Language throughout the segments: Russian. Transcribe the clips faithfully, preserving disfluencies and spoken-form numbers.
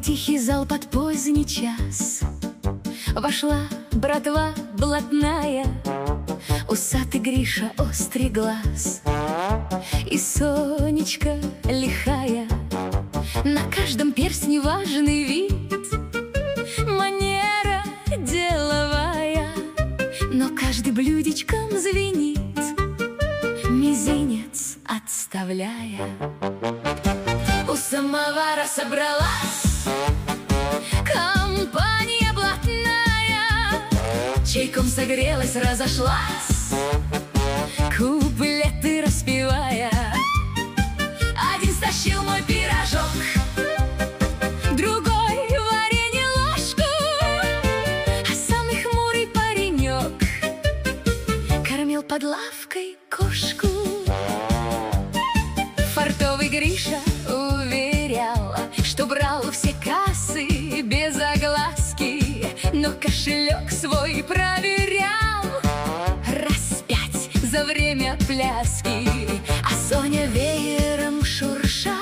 тихий зал под поздний час вошла братва блатная, усатый Гриша, острый глаз, и Сонечка лихая, на каждом перстне важный вид, манера деловая, но каждый блюдечком звенит, мизинец отставляя. У самовара собралась компания блатная, чайком согрелась, разошлась, куплеты распевая. Один стащил мой пирожок, другой варенье ложку, а самый хмурый паренек кормил под лавкой кошку. Фартовый Гриша уверял, что брал все кассы без огласки, но кошелек свой проверял раз пять за время пляски. А Соня веером шурша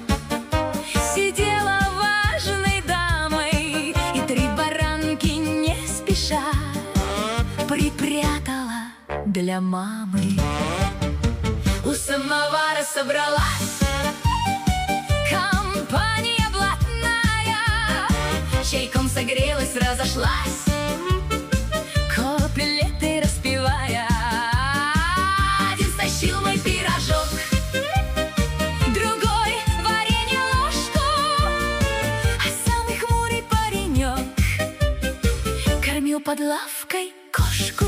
сидела важной дамой и три баранки не спеша припрятала для мамы. У самовара собралась компания блатная, чайком согрелась, разошлась, куплеты распевая. Один стащил мой пирожок, другой варенье ложку, а самый хмурый паренек кормил под лавкой кошку.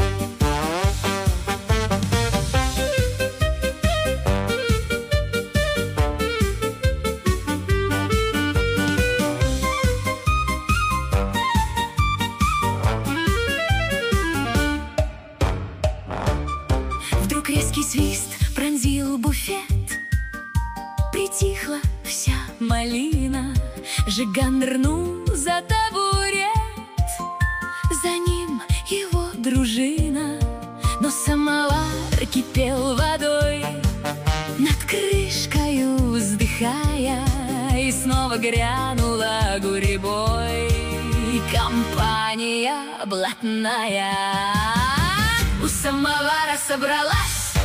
Резкий свист пронзил буфет, притихла вся малина. Жиган нырнул за табурет, за ним его дружина. Но самовар кипел водой, над крышкою вздыхая, и снова грянула гурьбой компания блатная. У самовара собралась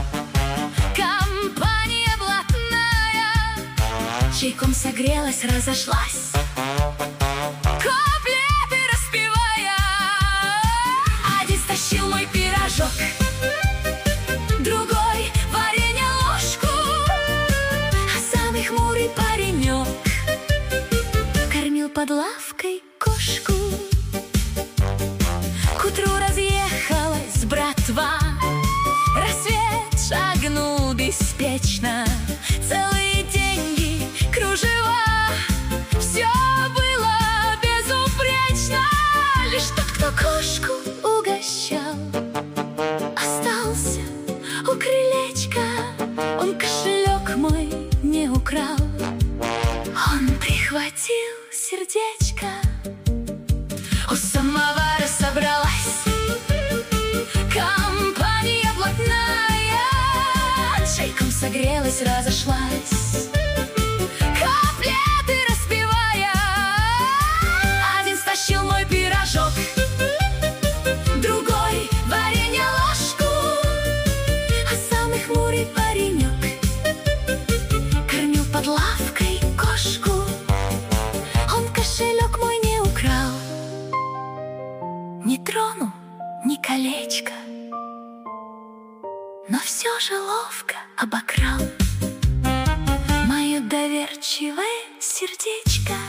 компания блатная, чайком согрелась, разошлась, куплеты распевая. Один стащил мой пирожок, другой варенье ложку, а самый хмурый паренек кормил под лавкой кошку. К утру разъехалась братва, рассвет шагнул беспечно, целые деньги, кружева, все было безупречно. Лишь тот, кто кошку угощал, остался у крылечка. Он кошелек мой не украл, он прихватил сердечко. У самовара собралась компания блатная, чайком согрелась, разошлась, куплеты распевая. Один стащил мой пирожок, другой варенье ложку, а самый хмурый паренек кормил под лавкой кошку. Он кошелек мой не украл, не трону ни колечко, но все же ловко обокрал мое доверчивое сердечко.